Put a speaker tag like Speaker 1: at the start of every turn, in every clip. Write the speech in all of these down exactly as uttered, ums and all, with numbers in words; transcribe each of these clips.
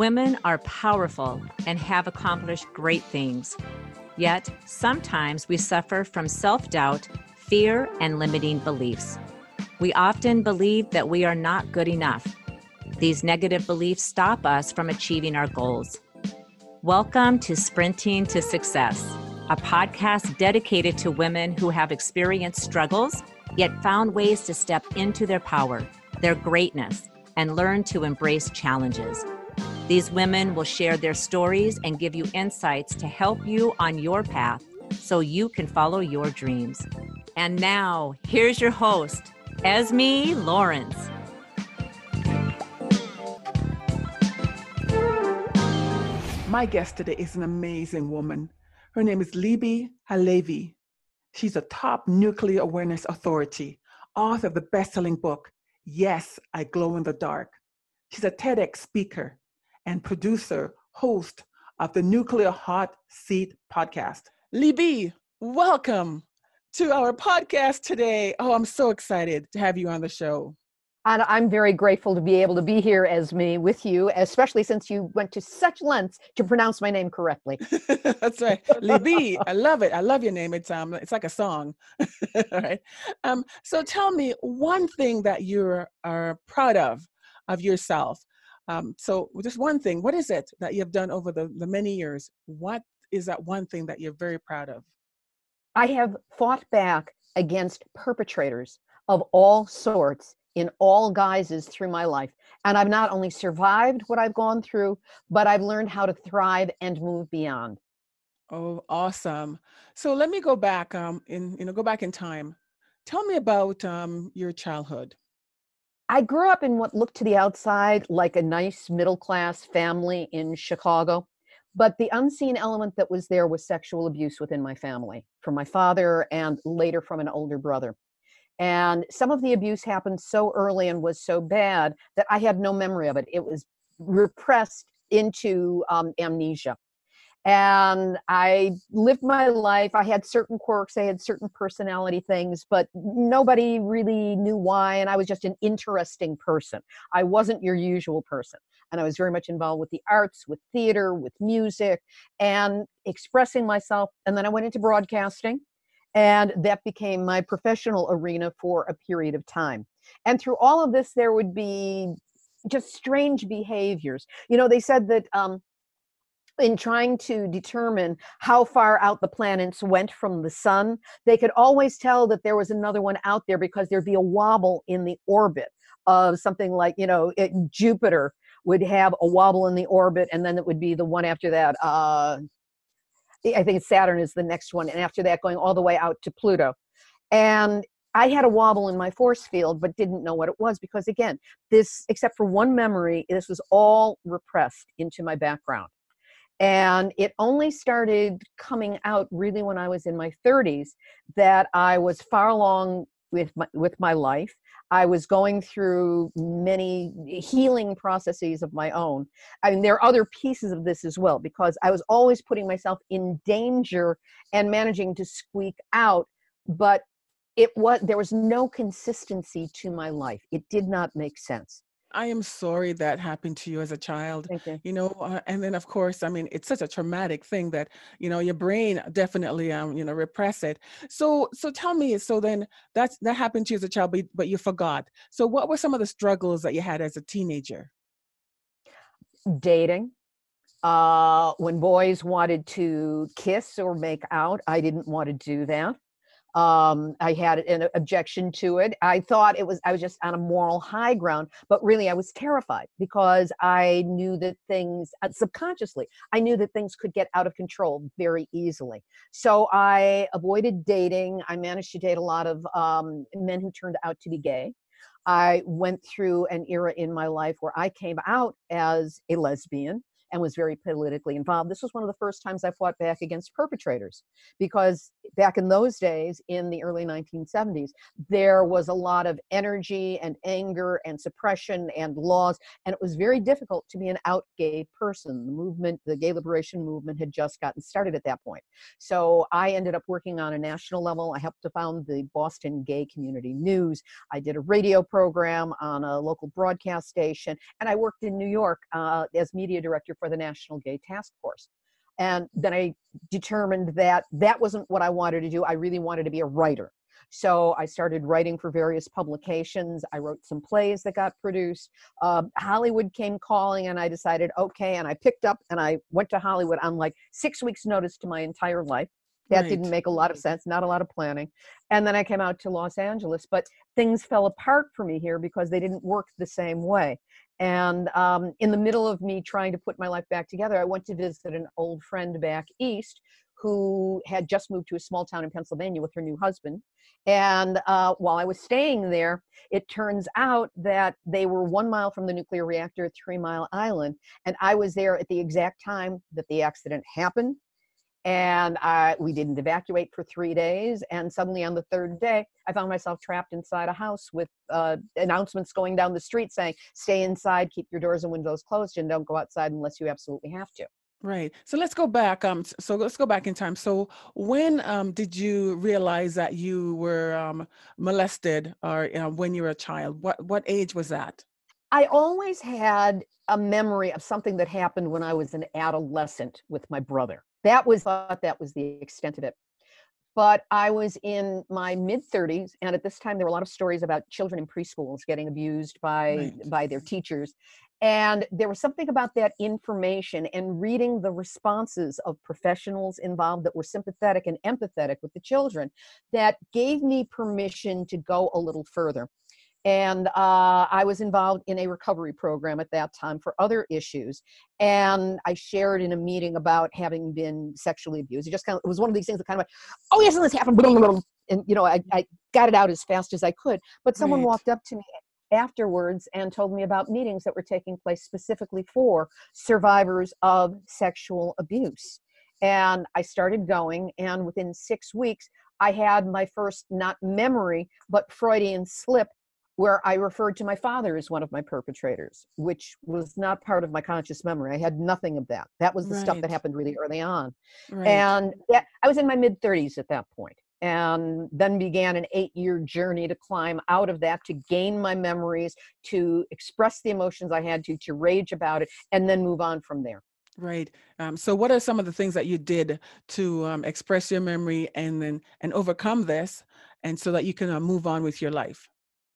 Speaker 1: Women are powerful and have accomplished great things. Yet, sometimes we suffer from self-doubt, fear, and limiting beliefs. We often believe that we are not good enough. These negative beliefs stop us from achieving our goals. Welcome to Sprinting to Success, a podcast dedicated to women who have experienced struggles, yet found ways to step into their power, their greatness, and learn to embrace challenges. These women will share their stories and give you insights to help you on your path so you can follow your dreams. And now, here's your host, Esme Lawrence.
Speaker 2: My guest today is an amazing woman. Her name is Libby Halevi. She's a top nuclear awareness authority, author of the best-selling book, Yes, I Glow in the Dark. She's a TEDx speaker and producer, host of the Nuclear Hot Seat podcast. Libby, welcome to our podcast today. Oh, I'm so excited to have you on the show.
Speaker 3: And I'm very grateful to be able to be here, Esme, with you, especially since you went to such lengths to pronounce my name correctly.
Speaker 2: That's right. Libby, I love it. I love your name. It's um, it's like a song. All right. Um, so tell me one thing that you are proud of, of yourself. Um, so just one thing, what is it that you've done over the, the many years? What is that one thing that you're very proud of?
Speaker 3: I have fought back against perpetrators of all sorts in all guises through my life. And I've not only survived what I've gone through, but I've learned how to thrive and move beyond.
Speaker 2: Oh, awesome. So let me go back um, in, you know, go back in time. Tell me about um, your childhood.
Speaker 3: I grew up in what looked to the outside like a nice middle-class family in Chicago, but the unseen element that was there was sexual abuse within my family, from my father and later from an older brother. And some of the abuse happened so early and was so bad that I had no memory of it. It was repressed into um, amnesia. And I lived my life. I had certain quirks. I had certain personality things, but nobody really knew why. And I was just an interesting person. I wasn't your usual person. And I was very much involved with the arts, with theater, with music, and expressing myself. And then I went into broadcasting. And that became my professional arena for a period of time. And through all of this, there would be just strange behaviors. You know, they said that um, in trying to determine how far out the planets went from the sun, they could always tell that there was another one out there because there'd be a wobble in the orbit of something like, you know, it, Jupiter would have a wobble in the orbit, and then it would be the one after that. Uh, I think Saturn is the next one, and after that going all the way out to Pluto. And I had a wobble in my force field, but didn't know what it was because, again, this, except for one memory, this was all repressed into my background. And it only started coming out really when I was in my thirties, that I was far along with my, with my life. I was going through many healing processes of my own. I mean, there are other pieces of this as well, because I was always putting myself in danger and managing to squeak out, but it was, there was no consistency to my life. It did not make sense.
Speaker 2: I am sorry that happened to you as a child.
Speaker 3: Thank you.
Speaker 2: You know, uh, and then of course, I mean, it's such a traumatic thing that, you know, your brain definitely, um, you know, repress it. So, so tell me, so then that's, that happened to you as a child, but, but you forgot. So what were some of the struggles that you had as a teenager?
Speaker 3: Dating. Uh, when boys wanted to kiss or make out, I didn't want to do that. Um, I had an objection to it. I thought it was, I was just on a moral high ground, but really I was terrified because I knew that things, uh, subconsciously, I knew that things could get out of control very easily. So I avoided dating. I managed to date a lot of um, men who turned out to be gay. I went through an era in my life where I came out as a lesbian. and was very politically involved. This was one of the first times I fought back against perpetrators, because back in those days, in the early nineteen seventies, there was a lot of energy and anger and suppression and laws, and it was very difficult to be an out gay person. The movement, the gay liberation movement, had just gotten started at that point. So I ended up working on a national level. I helped to found the Boston Gay Community News. I did a radio program on a local broadcast station, and I worked in New York uh, as media director for the National Gay Task Force. And then I determined that that wasn't what I wanted to do. I really wanted to be a writer. So I started writing for various publications. I wrote some plays that got produced. Uh, Hollywood came calling, and I decided, okay, and I picked up and I went to Hollywood on like six weeks notice to my entire life. That
Speaker 2: Right.
Speaker 3: didn't make a lot of sense, not a lot of planning. And then I came out to Los Angeles, but things fell apart for me here because they didn't work the same way. And um, in the middle of me trying to put my life back together, I went to visit an old friend back east who had just moved to a small town in Pennsylvania with her new husband. And uh, while I was staying there, it turns out that they were one mile from the nuclear reactor at Three Mile Island. And I was there at the exact time that the accident happened. And I, we didn't evacuate for three days. And suddenly on the third day, I found myself trapped inside a house with uh, announcements going down the street saying, stay inside, keep your doors and windows closed, and don't go outside unless you absolutely have to.
Speaker 2: Right. So let's go back. Um, s- so let's go back in time. So when um, did you realize that you were um, molested, or uh, when you were a child? What what age was that?
Speaker 3: I always had a memory of something that happened when I was an adolescent with my brother. That was, thought that was the extent of it. But I was in my mid thirties, and at this time there were a lot of stories about children in preschools getting abused by
Speaker 2: Right.
Speaker 3: by their teachers. And there was something about that information and reading the responses of professionals involved that were sympathetic and empathetic with the children that gave me permission to go a little further. And uh, I was involved in a recovery program at that time for other issues. And I shared in a meeting about having been sexually abused. It just kind of, it was one of these things that kind of, oh yes, and this happened. And, you know, I, I got it out as fast as I could. But someone
Speaker 2: Right.
Speaker 3: walked up to me afterwards and told me about meetings that were taking place specifically for survivors of sexual abuse. And I started going, and within six weeks, I had my first, not memory, but Freudian slip, where I referred to my father as one of my perpetrators, which was not part of my conscious memory. I had nothing of that. That was the stuff that
Speaker 2: Right.
Speaker 3: happened really early on.
Speaker 2: Right.
Speaker 3: And that, I was in my mid thirties at that point, and then began an eight-year journey to climb out of that, to gain my memories, to express the emotions I had to, to rage about it, and then move on from there.
Speaker 2: Right. Um, so what are some of the things that you did to um, express your memory and then and overcome this, and so that you can uh, move on with your life?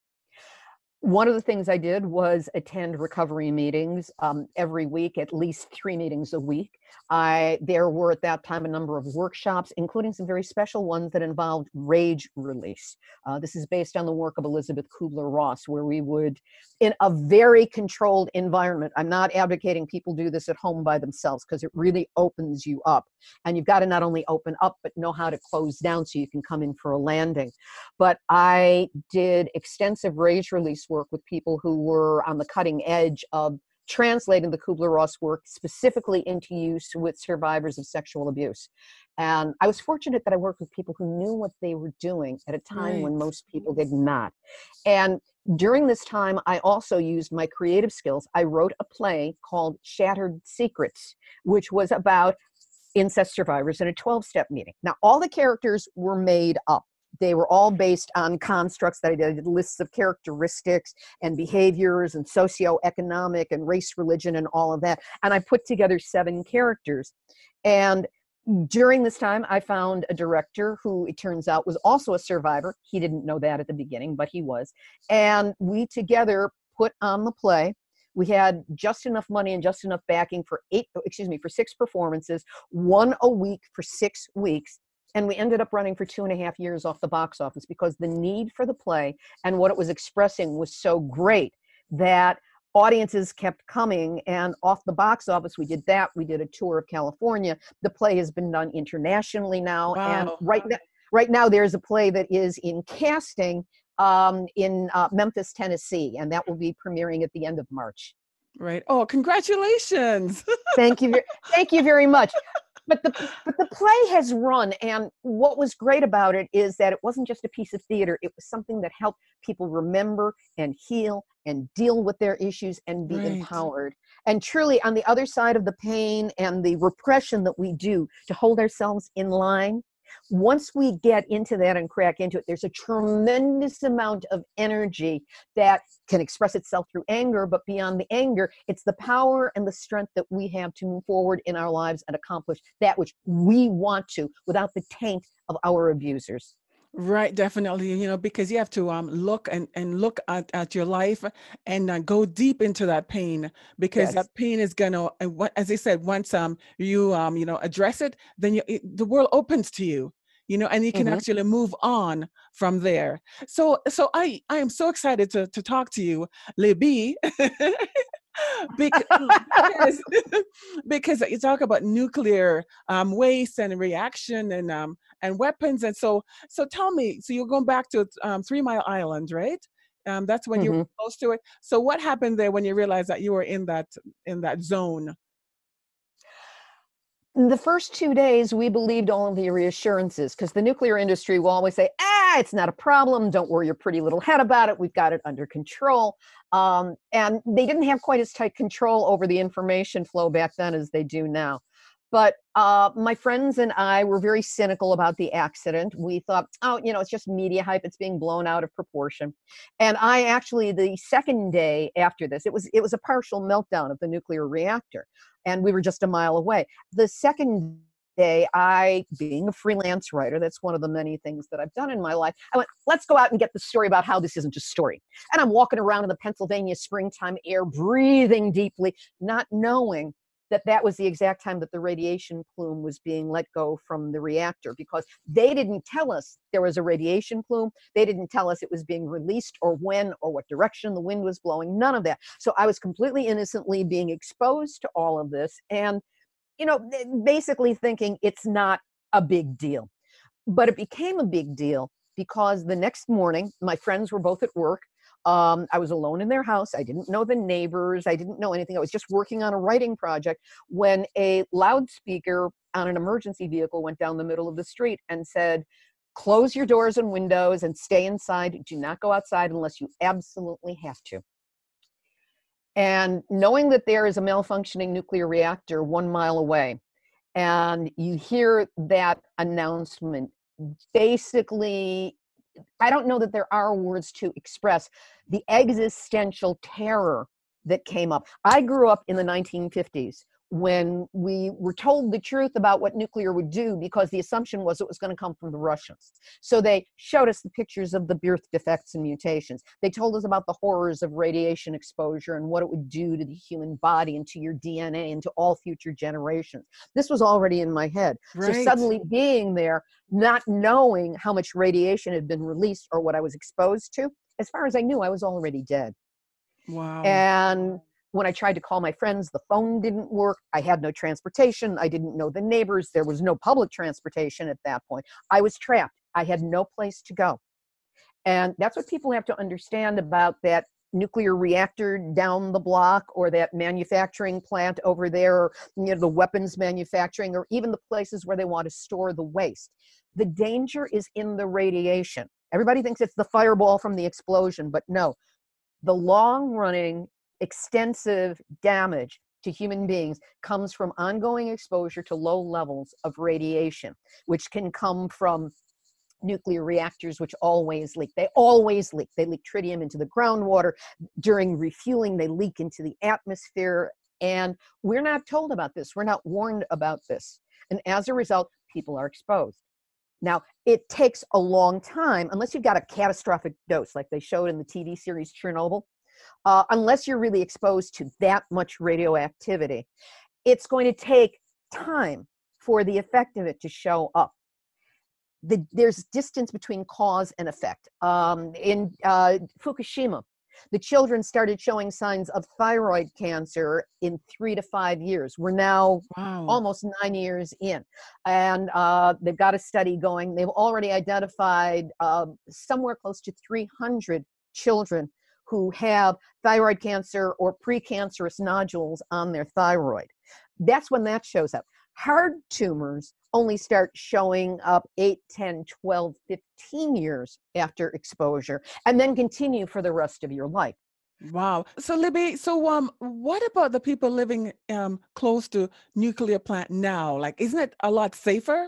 Speaker 3: One of the things I did was attend recovery meetings um, every week, at least three meetings a week. I there were at that time a number of workshops, including some very special ones that involved rage release. Uh, this is based on the work of Elizabeth Kubler-Ross, where we would, in a very controlled environment. I'm not advocating people do this at home by themselves, because it really opens you up. And you've got to not only open up, but know how to close down so you can come in for a landing. But I did extensive rage release work with people who were on the cutting edge of translating the Kubler-Ross work specifically into use with survivors of sexual abuse. And I was fortunate that I worked with people who knew what they were doing at a time when
Speaker 2: Right.
Speaker 3: most people did not. And during this time, I also used my creative skills. I wrote a play called Shattered Secrets, which was about incest survivors in a twelve-step meeting. Now, all the characters were made up. They were all based on constructs that I did. I did lists of characteristics and behaviors and socioeconomic and race, religion, and all of that. And I put together seven characters. And during this time, I found a director who, it turns out, was also a survivor. He didn't know that at the beginning, but he was. And we together put on the play. We had just enough money and just enough backing for eight, excuse me, for six performances, one a week for six weeks. And we ended up running for two and a half years off the box office, because the need for the play and what it was expressing was so great that audiences kept coming. And off the box office, we did that. We did a tour of California. The play has been done internationally now. And
Speaker 2: Wow.
Speaker 3: right now, right now there's a play that is in casting um, in uh, Memphis, Tennessee, and that will be premiering at the end of March.
Speaker 2: Right. Oh, congratulations.
Speaker 3: Thank you. ver- Thank you very much. But the but the play has run, and what was great about it is that it wasn't just a piece of theater. It was something that helped people remember and heal and deal with their issues and be
Speaker 2: Right.
Speaker 3: empowered. And truly, on the other side of the pain and the repression that we do to hold ourselves in line, once we get into that and crack into it, there's a tremendous amount of energy that can express itself through anger, but beyond the anger, it's the power and the strength that we have to move forward in our lives and accomplish that which we want to without the taint of our abusers.
Speaker 2: Right, definitely. You know, because you have to um look and and look at, at your life and uh, go deep into that pain, because
Speaker 3: Yes.
Speaker 2: that pain is gonna, and what, as I said, once um you um you know address it, then you, it, the world opens to you. You know, and you can
Speaker 3: Hmm.
Speaker 2: actually move on from there. So, so I I am so excited to to talk to you, Libby, because because because you talk about nuclear um, waste and reaction and um, and weapons, and so so tell me, so you're going back to um, Three Mile Island, right? Um, that's when you were
Speaker 3: Hmm.
Speaker 2: close to it. So what happened there when you realized that you were in that in that zone?
Speaker 3: The first two days, we believed all of the reassurances because the nuclear industry will always say, ah, it's not a problem. Don't worry your pretty little head about it. We've got it under control. Um, and they didn't have quite as tight control over the information flow back then as they do now. But uh, my friends and I were very cynical about the accident. We thought, oh, you know, it's just media hype. It's being blown out of proportion. And I actually, the second day after this, it was it was a partial meltdown of the nuclear reactor, and we were just a mile away. The second day, I, being a freelance writer, that's one of the many things that I've done in my life, I went, let's go out and get the story about how this isn't a story. And I'm walking around in the Pennsylvania springtime air, breathing deeply, not knowing that that was the exact time that the radiation plume was being let go from the reactor, because they didn't tell us there was a radiation plume. They didn't tell us it was being released or when or what direction the wind was blowing, none of that. So I was completely innocently being exposed to all of this and, you know, basically thinking it's not a big deal. But it became a big deal because the next morning, my friends were both at work. Um, I was alone in their house. I didn't know the neighbors. I didn't know anything. I was just working on a writing project when a loudspeaker on an emergency vehicle went down the middle of the street and said, close your doors and windows and stay inside. Do not go outside unless you absolutely have to. And knowing that there is a malfunctioning nuclear reactor one mile away, and you hear that announcement, basically, I don't know that there are words to express the existential terror that came up. I grew up in the nineteen fifties when we were told the truth about what nuclear would do, because the assumption was it was going to come from the Russians. So they showed us the pictures of the birth defects and mutations. They told us about the horrors of radiation exposure and what it would do to the human body and to your D N A and to all future generations. This was already in my head. So
Speaker 2: Right.
Speaker 3: suddenly being there, not knowing how much radiation had been released or what I was exposed to, as far as I knew, I was already dead.
Speaker 2: Wow.
Speaker 3: And when I tried to call my friends, the phone didn't work. I had no transportation. I didn't know the neighbors. There was no public transportation at that point. I was trapped. I had no place to go. And that's what people have to understand about that nuclear reactor down the block, or that manufacturing plant over there, or, you know, the weapons manufacturing, or even the places where they want to store the waste. The danger is in the radiation. Everybody thinks it's the fireball from the explosion, but no. The long-running, extensive damage to human beings comes from ongoing exposure to low levels of radiation, which can come from nuclear reactors, which always leak. They always leak. They leak tritium into the groundwater. During refueling, they leak into the atmosphere. And we're not told about this. We're not warned about this. And as a result, people are exposed. Now, it takes a long time, unless you've got a catastrophic dose, like they showed in the T V series Chernobyl, uh, unless you're really exposed to that much radioactivity, it's going to take time for the effect of it to show up. The, there's distance between cause and effect. Um, in uh, Fukushima, the children started showing signs of thyroid cancer in three to five years. We're now
Speaker 2: Wow.
Speaker 3: almost nine years in. And uh, they've got a study going. They've already identified uh, somewhere close to three hundred children who have thyroid cancer or precancerous nodules on their thyroid. That's when that shows up. Hard tumors only start showing up eight, ten, twelve, fifteen years after exposure, and then continue for the rest of your life.
Speaker 2: Wow. So Libby, so um, what about the people living um close to nuclear plant now? Like, isn't it a lot safer?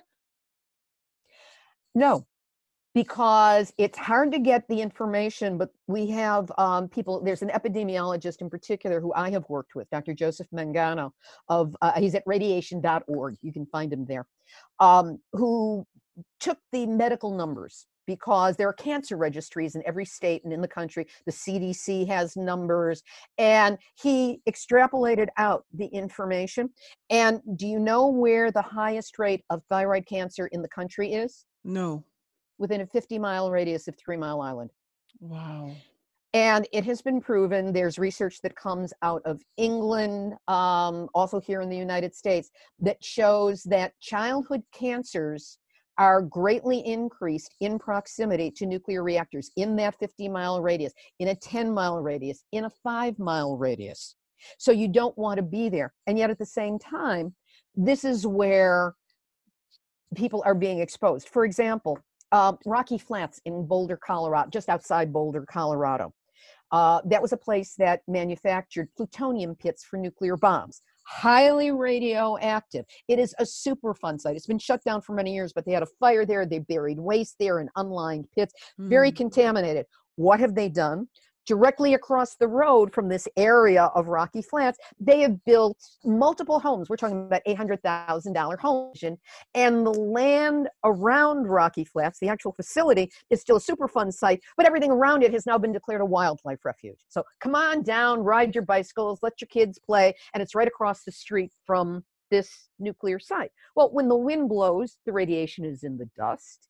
Speaker 3: No, because it's hard to get the information, but we have um, people, there's an epidemiologist in particular who I have worked with, Doctor Joseph Mangano, of, uh, he's at radiation dot org, you can find him there, um, who took the medical numbers, because there are cancer registries in every state and in the country. The C D C has numbers, and he extrapolated out the information. And do you know where the highest rate of thyroid cancer in the country is?
Speaker 2: No.
Speaker 3: Within a fifty mile radius of Three Mile Island.
Speaker 2: Wow.
Speaker 3: And it has been proven, there's research that comes out of England, um, also here in the United States, that shows that childhood cancers are greatly increased in proximity to nuclear reactors in that fifty mile radius, in a ten mile radius, in a five mile radius. So you don't want to be there. And yet at the same time, this is where people are being exposed. For example, uh, Rocky Flats in Boulder, Colorado, just outside Boulder, Colorado. Uh, that was a place that manufactured plutonium pits for nuclear bombs. Highly radioactive. It is a Superfund site. It's been shut down for many years, but they had a fire there. They buried waste there in unlined pits, very
Speaker 2: Mm.
Speaker 3: contaminated. What have they done? Directly across the road from this area of Rocky Flats, they have built multiple homes. We're talking about eight hundred thousand dollar homes. And the land around Rocky Flats, the actual facility, is still a Superfund site, but everything around it has now been declared a wildlife refuge. So come on down, ride your bicycles, let your kids play, and it's right across the street from this nuclear site. Well, when the wind blows, the radiation is in the dust.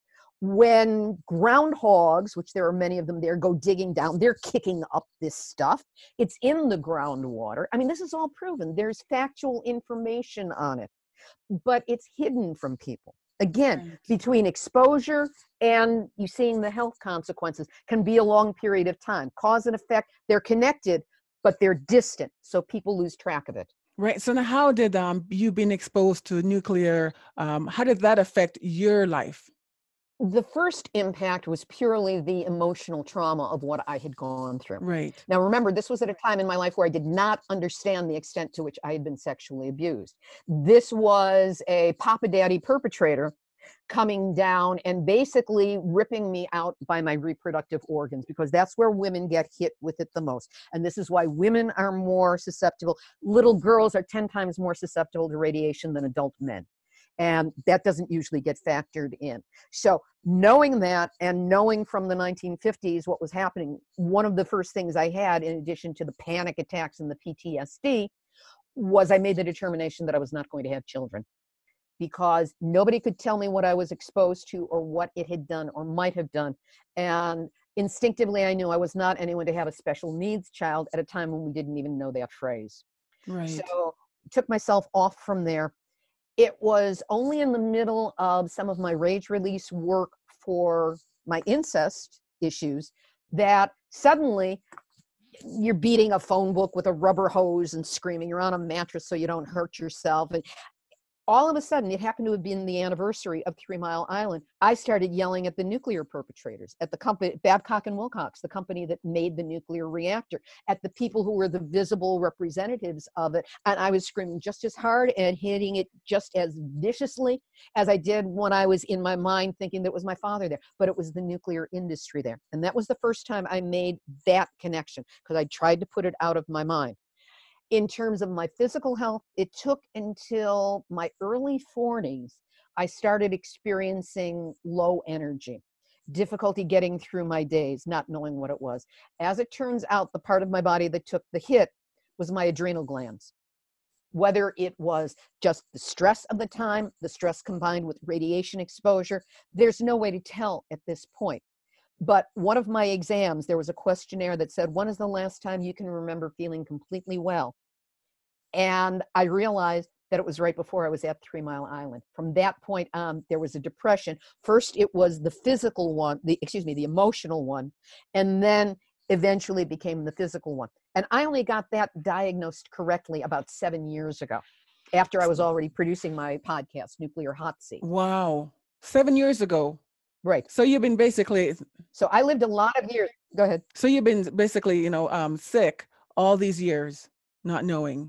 Speaker 3: When groundhogs, which there are many of them there, go digging down, they're kicking up this stuff. It's in the groundwater. I mean, this is all proven. There's factual information on it, but it's hidden from people. Again,
Speaker 2: Right.
Speaker 3: between exposure and you seeing the health consequences can be a long period of time. Cause and effect, they're connected, but they're distant, so people lose track of it.
Speaker 2: Right. So now how did um you being exposed to nuclear, um, how did that affect your life?
Speaker 3: The first impact was purely the emotional trauma of what I had gone through.
Speaker 2: Right.
Speaker 3: Now, remember, this was at a time in my life where I did not understand the extent to which I had been sexually abused. This was a Papa Daddy perpetrator coming down and basically ripping me out by my reproductive organs, because that's where women get hit with it the most. And this is why women are more susceptible. Little girls are ten times more susceptible to radiation than adult men. And that doesn't usually get factored in. So knowing that, and knowing from the nineteen fifties what was happening, one of the first things I had, in addition to the panic attacks and the P T S D, was I made the determination that I was not going to have children, because nobody could tell me what I was exposed to or what it had done or might have done. And instinctively, I knew I was not anyone to have a special needs child at a time when we didn't even know that phrase.
Speaker 2: Right.
Speaker 3: So took myself off from there. It was only in the middle of some of my rage release work for my incest issues that suddenly you're beating a phone book with a rubber hose and screaming. You're on a mattress so you don't hurt yourself. And all of a sudden, it happened to have been the anniversary of Three Mile Island. I started yelling at the nuclear perpetrators, at the company, Babcock and Wilcox, the company that made the nuclear reactor, at the people who were the visible representatives of it. And I was screaming just as hard and hitting it just as viciously as I did when I was in my mind thinking that it was my father there. But it was the nuclear industry there. And that was the first time I made that connection, because I tried to put it out of my mind. In terms of my physical health, it took until my early forties, I started experiencing low energy, difficulty getting through my days, not knowing what it was. As it turns out, the part of my body that took the hit was my adrenal glands. Whether it was just the stress of the time, the stress combined with radiation exposure, there's no way to tell at this point. But one of my exams, there was a questionnaire that said, when is the last time you can remember feeling completely well? And I realized that it was right before I was at Three Mile Island. From that point on, there was a depression. First, it was the physical one, the excuse me, the emotional one. And then eventually became the physical one. And I only got that diagnosed correctly about seven years ago, after I was already producing my podcast, Nuclear Hot Seat.
Speaker 2: Wow. Seven years ago.
Speaker 3: Right.
Speaker 2: So you've been basically,
Speaker 3: So I lived a lot of years. Go ahead.
Speaker 2: so you've been basically, you know, um, sick all these years, not knowing.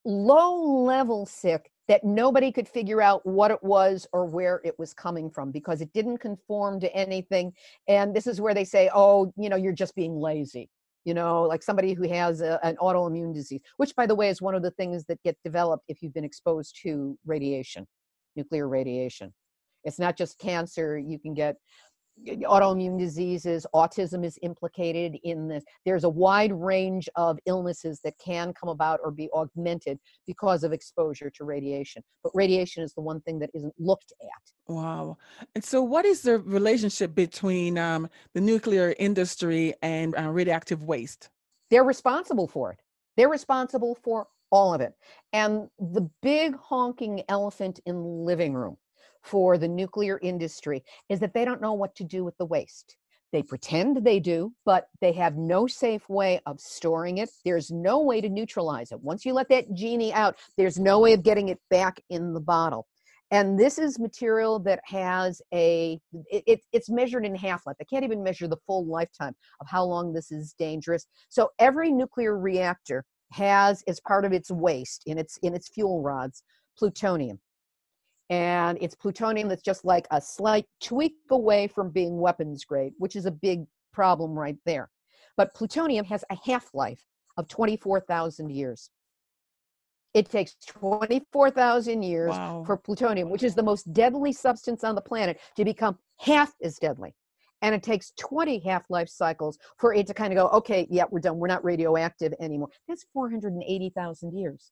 Speaker 3: Low level sick that nobody could figure out what it was or where it was coming from because it didn't conform to anything. And this is where they say, oh, you know, you're just being lazy. You know, like somebody who has a, an autoimmune disease, which, by the way, is one of the things that get developed if you've been exposed to radiation, nuclear radiation. It's not just cancer. You can get autoimmune diseases, autism is implicated in this. There's a wide range of illnesses that can come about or be augmented because of exposure to radiation. But radiation is the one thing that isn't looked at.
Speaker 2: Wow. And so what is the relationship between um, the nuclear industry and uh, radioactive waste?
Speaker 3: They're responsible for it. They're responsible for all of it. And the big honking elephant in the living room for the nuclear industry is that they don't know what to do with the waste. They pretend they do, but they have no safe way of storing it. There's no way to neutralize it. Once you let that genie out, there's no way of getting it back in the bottle. And this is material that has a, it, it, it's measured in half-life. I can't even measure the full lifetime of how long this is dangerous. So every nuclear reactor has, as part of its waste, in its, in its fuel rods, plutonium. And it's plutonium that's just like a slight tweak away from being weapons grade, which is a big problem right there. But plutonium has a half-life of twenty-four thousand years. It takes twenty-four thousand years
Speaker 2: Wow.
Speaker 3: for plutonium, which is the most deadly substance on the planet, to become half as deadly. And it takes twenty half-life cycles for it to kind of go, okay, yeah, we're done. We're not radioactive anymore. That's four hundred eighty thousand years.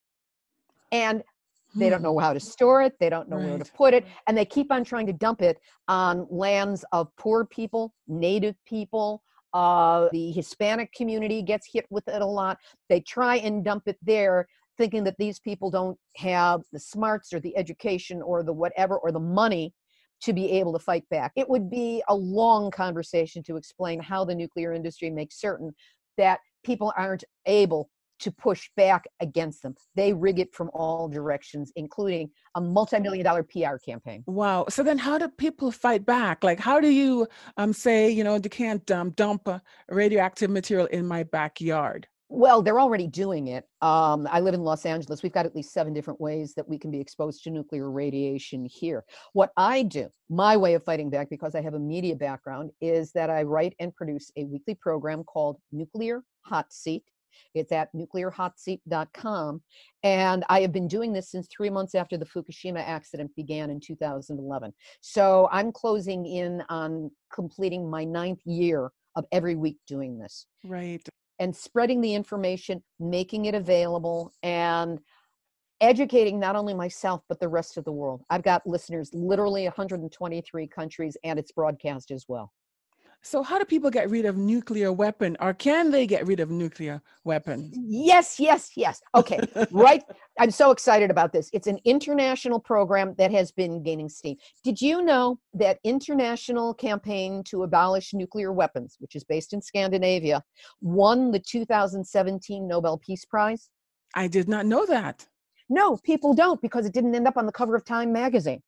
Speaker 3: And they don't know how to store it. They don't know
Speaker 2: Right.
Speaker 3: where to put it. And they keep on trying to dump it on lands of poor people, native people. Uh, the Hispanic community gets hit with it a lot. They try and dump it there, thinking that these people don't have the smarts or the education or the whatever or the money to be able to fight back. It would be a long conversation to explain how the nuclear industry makes certain that people aren't able to push back against them. They rig it from all directions, including a multi-million dollar P R campaign.
Speaker 2: Wow. So then how do people fight back? Like, how do you um, say, you know, you can't um, dump uh, radioactive material in my backyard?
Speaker 3: Well, they're already doing it. Um, I live in Los Angeles. We've got at least seven different ways that we can be exposed to nuclear radiation here. What I do, my way of fighting back, because I have a media background, is that I write and produce a weekly program called Nuclear Hot Seat. It's at nuclear hot seat dot com. And I have been doing this since three months after the Fukushima accident began in two thousand eleven. So I'm closing in on completing my ninth year of every week doing this.
Speaker 2: Right.
Speaker 3: And spreading the information, making it available, and educating not only myself, but the rest of the world. I've got listeners literally one hundred twenty-three countries, and it's broadcast as well.
Speaker 2: So how do people get rid of nuclear weapon, or can they get rid of nuclear weapons?
Speaker 3: Yes, yes, yes. Okay, right. I'm so excited about this. It's an international program that has been gaining steam. Did you know that International Campaign to Abolish Nuclear Weapons, which is based in Scandinavia, won the two thousand seventeen Nobel Peace Prize?
Speaker 2: I did not know that.
Speaker 3: No, people don't, because it didn't end up on the cover of Time magazine.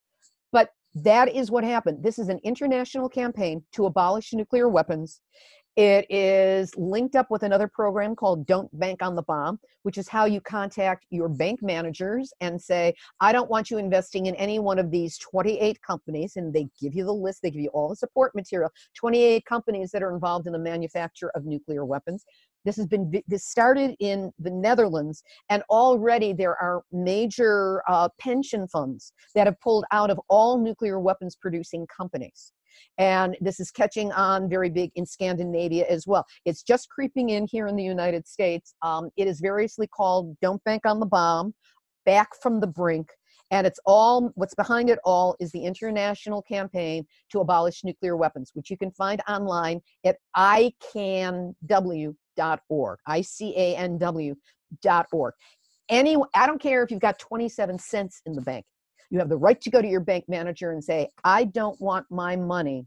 Speaker 3: But that is what happened. This is an international campaign to abolish nuclear weapons. It is linked up with another program called Don't Bank on the Bomb, which is how you contact your bank managers and say, I don't want you investing in any one of these twenty-eight companies. And they give you the list. They give you all the support material, twenty-eight companies that are involved in the manufacture of nuclear weapons. This has been, this started in the Netherlands, and already there are major uh, pension funds that have pulled out of all nuclear weapons producing companies. And this is catching on very big in Scandinavia as well. It's just creeping in here in the United States. Um, it is variously called Don't Bank on the Bomb, Back from the Brink. And it's all, what's behind it all is the international campaign to abolish nuclear weapons, which you can find online at I can W dot org, I C A N W dot org. Any, I don't care if you've got twenty-seven cents in the bank. You have the right to go to your bank manager and say, I don't want my money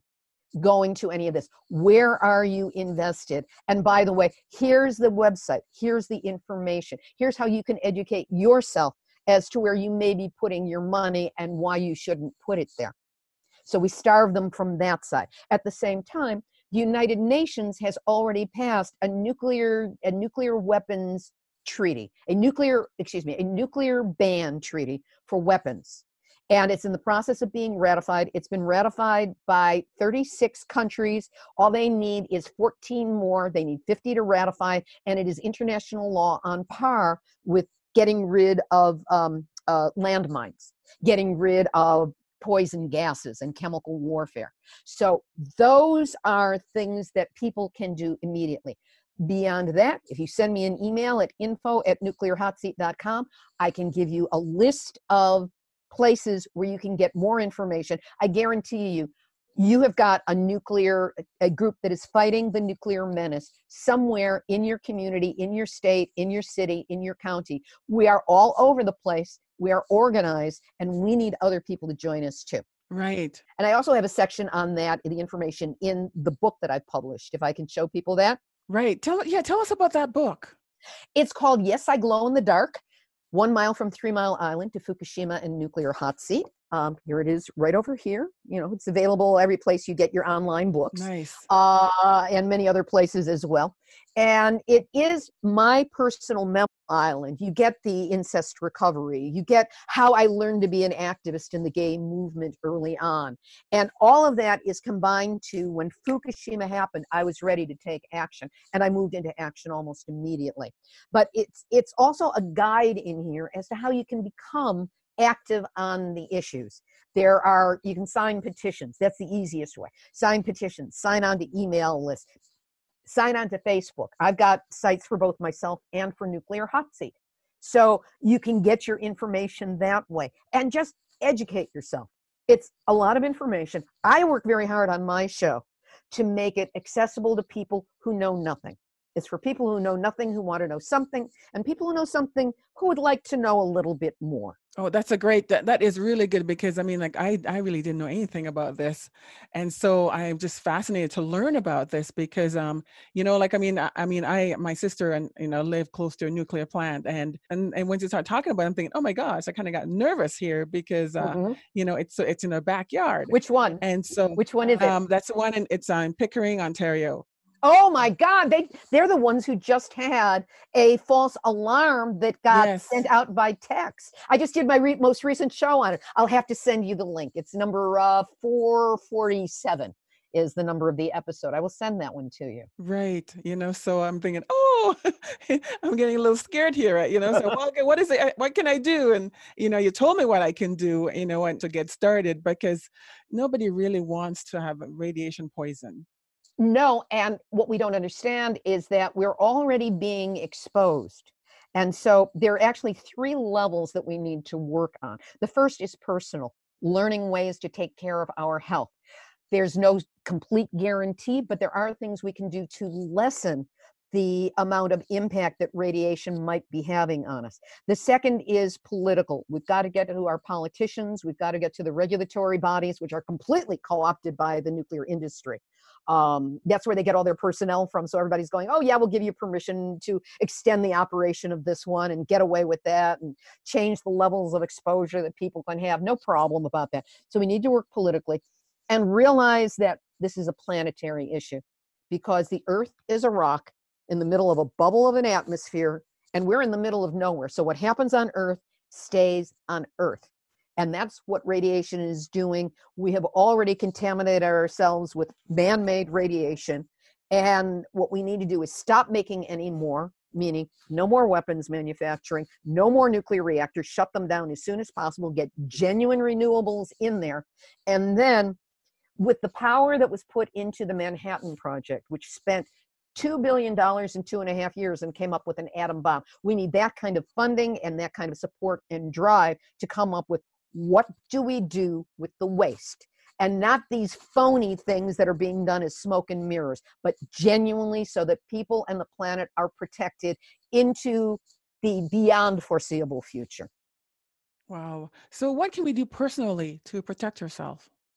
Speaker 3: going to any of this? Where are you invested? And by the way, here's the website. Here's the information. Here's how you can educate yourself as to where you may be putting your money and why you shouldn't put it there. So we starve them from that side. At the same time, the United Nations has already passed a nuclear a nuclear weapons treaty, a nuclear, excuse me, a nuclear ban treaty for weapons. And it's in the process of being ratified. It's been ratified by thirty-six countries. All they need is fourteen more. They need fifty to ratify, and it is international law on par with getting rid of um, uh, landmines, getting rid of poison gases and chemical warfare. So those are things that people can do immediately. Beyond that, if you send me an email at info at nuclear hot seat dot com, I can give you a list of places where you can get more information. I guarantee you, you have got a nuclear, a group that is fighting the nuclear menace somewhere in your community, in your state, in your city, in your county. We are all over the place. We are organized, and we need other people to join us too.
Speaker 2: Right.
Speaker 3: And I also have a section on that, the information in the book that I published, if I can show people that.
Speaker 2: Right. Tell yeah, tell us about that book.
Speaker 3: It's called Yes, I Glow in the Dark, One Mile from Three Mile Island to Fukushima and Nuclear Hot Seat. Um, here it is right over here. You know, it's available every place you get your online books.
Speaker 2: Nice.
Speaker 3: Uh, and many other places as well. And it is my personal memoir island. You get the incest recovery. You get how I learned to be an activist in the gay movement early on. And all of that is combined to when Fukushima happened, I was ready to take action. And I moved into action almost immediately. But it's it's also a guide in here as to how you can become active on the issues. There are, you can sign petitions. That's the easiest way. Sign petitions, sign on to email lists, sign on to Facebook. I've got sites for both myself and for Nuclear Hot Seat. So you can get your information that way and just educate yourself. It's a lot of information. I work very hard on my show to make it accessible to people who know nothing. It's for people who know nothing, who want to know something, and people who know something who would like to know a little bit more.
Speaker 2: Oh, that's a great, that, that is really good, because I mean, like I, I really didn't know anything about this. And so I'm just fascinated to learn about this because, um, you know, like, I mean, I, I mean, I, my sister and, you know, live close to a nuclear plant, and, and, and when you start talking about it, I'm thinking, oh my gosh, I kind of got nervous here because, uh,
Speaker 3: Mm-hmm.
Speaker 2: you know, it's, it's in a backyard.
Speaker 3: Which one?
Speaker 2: And so,
Speaker 3: Which one is it?
Speaker 2: um, that's the one in, it's on Pickering, Ontario.
Speaker 3: Oh my God, they, they're the ones who just had a false alarm that got
Speaker 2: Yes.
Speaker 3: sent out by text. I just did my re- most recent show on it. I'll have to send you the link. It's number uh, four forty-seven is the number of the episode. I will send that one to you.
Speaker 2: Right. You know, so I'm thinking, oh, I'm getting a little scared here, you know, so well, okay, what is it? What can I do? And, you know, you told me what I can do, you know, and to get started, because nobody really wants to have radiation poison.
Speaker 3: No, and what we don't understand is that we're already being exposed. And so there are actually three levels that we need to work on. The first is personal, learning ways to take care of our health. There's no complete guarantee, but there are things we can do to lessen the amount of impact that radiation might be having on us. The second is political. We've got to get to our politicians. We've got to get to the regulatory bodies, which are completely co-opted by the nuclear industry. Um, that's where they get all their personnel from. So everybody's going, oh yeah, we'll give you permission to extend the operation of this one and get away with that and change the levels of exposure that people can have. No problem about that. So we need to work politically and realize that this is a planetary issue, because the Earth is a rock in the middle of a bubble of an atmosphere, and we're in the middle of nowhere. So what happens on Earth stays on Earth. And that's what radiation is doing. We have already contaminated ourselves with man-made radiation. And what we need to do is stop making any more, meaning no more weapons manufacturing, no more nuclear reactors, shut them down as soon as possible, get genuine renewables in there. And then with the power that was put into the Manhattan Project, which spent two billion dollars in two and a half years and came up with an atom bomb. We need that kind of funding and that kind of support and drive to come up with what do we do with the waste, and not these phony things that are being done as smoke and mirrors, but genuinely so that people and the planet are protected into the beyond foreseeable future.
Speaker 2: Wow. So what can we do personally to protect ourselves?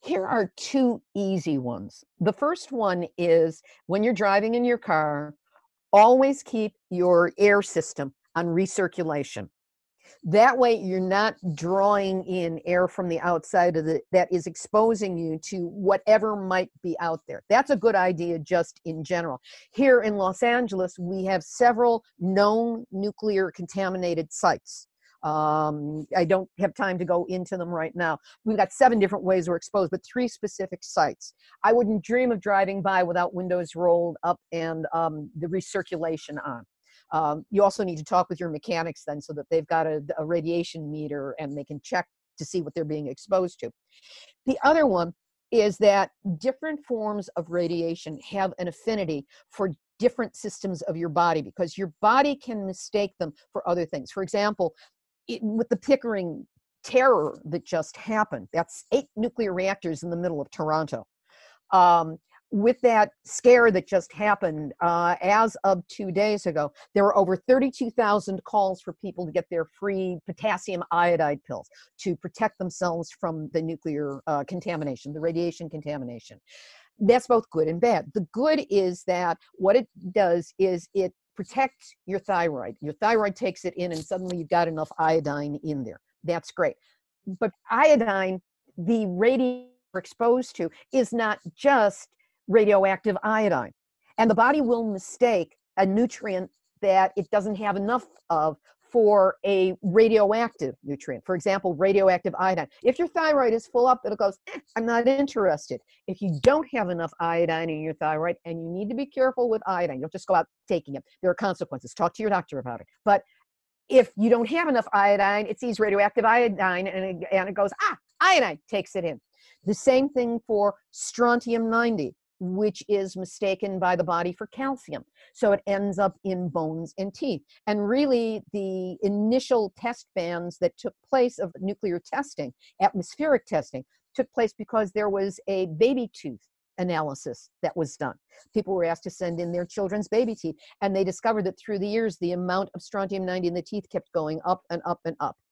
Speaker 3: Here are two easy ones. The first one is when you're driving in your car, always keep your air system on recirculation. That way you're not drawing in air from the outside of the that is exposing you to whatever might be out there. That's a good idea just in general. Here in Los Angeles, we have several known nuclear contaminated sites. Um, I don't have time to go into them right now. We've got seven different ways we're exposed, but three specific sites. I wouldn't dream of driving by without windows rolled up and um, the recirculation on. Um, you also need to talk with your mechanics then so that they've got a, a radiation meter and they can check to see what they're being exposed to. The other one is that different forms of radiation have an affinity for different systems of your body because your body can mistake them for other things. For example, it, with the Pickering terror that just happened, that's eight nuclear reactors in the middle of Toronto. Um, with that scare that just happened, uh, as of two days ago, there were over thirty-two thousand calls for people to get their free potassium iodide pills to protect themselves from the nuclear uh, contamination, the radiation contamination. That's both good and bad. The good is that what it does is it protects your thyroid. Your thyroid takes it in and suddenly you've got enough iodine in there. That's great. But iodine, the radiation we're exposed to, is not just radioactive iodine. And the body will mistake a nutrient that it doesn't have enough of for a radioactive nutrient. For example, radioactive iodine. If your thyroid is full up, it goes, eh, I'm not interested. If you don't have enough iodine in your thyroid, and you need to be careful with iodine, don't just go out taking it. There are consequences. Talk to your doctor about it. But if you don't have enough iodine, it sees radioactive iodine and it, and it goes, ah, iodine, takes it in. The same thing for strontium ninety, which is mistaken by the body for calcium. So it ends up in bones and teeth. And really, the initial test bans that took place of nuclear testing, atmospheric testing, took place because there was a baby tooth analysis that was done. People were asked to send in their children's baby teeth, and they discovered that through the years, the amount of strontium ninety in the teeth kept going up and up and up.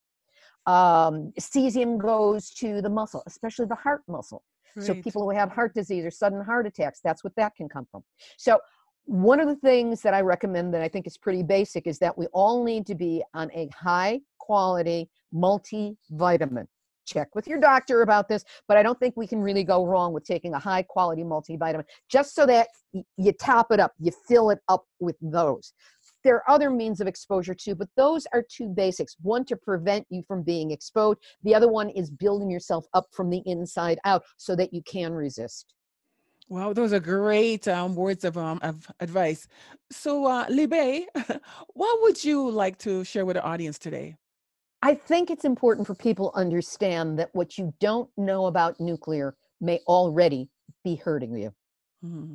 Speaker 3: Um, cesium goes to the muscle, especially the heart muscle. Great. So people who have heart disease or sudden heart attacks, that's what that can come from. So one of the things that I recommend that I think is pretty basic is that we all need to be on a high quality multivitamin. Check with your doctor about this, but I don't think we can really go wrong with taking a high quality multivitamin just so that y- you top it up, you fill it up with those. There are other means of exposure too, but those are two basics. One, to prevent you from being exposed. The other one is building yourself up from the inside out so that you can resist.
Speaker 2: Wow, those are great um, words of, um, of advice. So, uh, Libe, what would you like to share with the audience today?
Speaker 3: I think it's important for people to understand that what you don't know about nuclear may already be hurting you. Mm-hmm.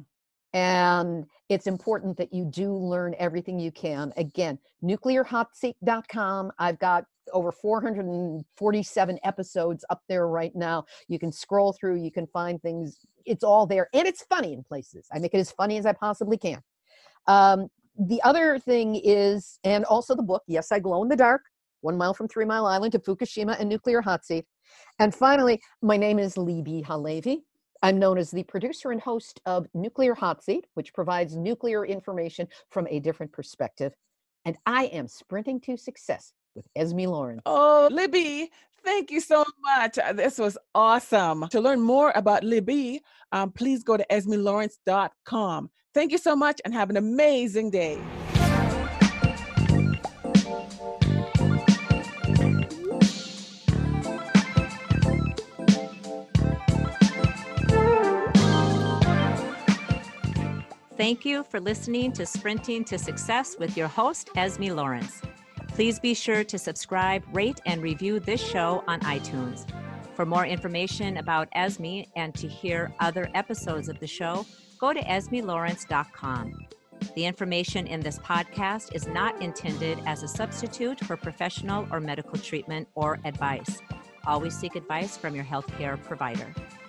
Speaker 3: And it's important that you do learn everything you can. Again, nuclear hot seat dot com. I've got over four hundred forty-seven episodes up there right now. You can scroll through, you can find things. It's all there. And it's funny in places. I make it as funny as I possibly can. Um, the other thing is, and also the book, Yes, I Glow in the Dark, One Mile from Three Mile Island to Fukushima and Nuclear Hot Seat. And finally, my name is Libbe HaLevy. I'm known as the producer and host of Nuclear Hot Seat, which provides nuclear information from a different perspective. And I am sprinting to success with Esme Lawrence.
Speaker 2: Oh, Libbe, thank you so much. This was awesome. To learn more about Libbe, um, please go to esme lawrence dot com. Thank you so much and have an amazing day.
Speaker 1: Thank you for listening to Sprinting to Success with your host, Esme Lawrence. Please be sure to subscribe, rate, and review this show on iTunes. For more information about Esme and to hear other episodes of the show, go to esme lawrence dot com. The information in this podcast is not intended as a substitute for professional or medical treatment or advice. Always seek advice from your healthcare provider.